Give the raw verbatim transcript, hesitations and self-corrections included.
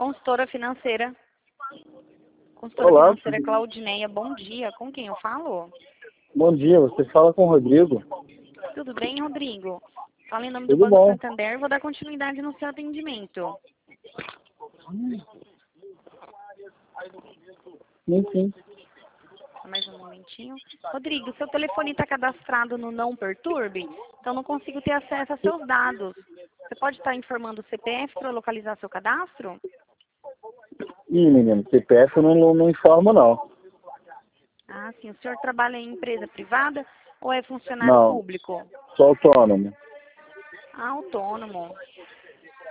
Consultora financeira. Consultora Olá, financeira tudo- Claudineia, bom dia. Com quem eu falo? bom dia, você fala com o Rodrigo. Tudo bem, Rodrigo? Fala em nome do Tudo Banco bom. Santander, vou dar continuidade no seu atendimento. Sim, sim. Só mais um momentinho. Rodrigo, seu telefone está cadastrado no Não Perturbe, então não consigo ter acesso a seus dados. Você pode estar informando o C P F para localizar seu cadastro? Ih, menino, C P F eu não, não, não informo, não. Ah, sim. O senhor trabalha em empresa privada ou é funcionário Não, público? sou autônomo. Ah, autônomo.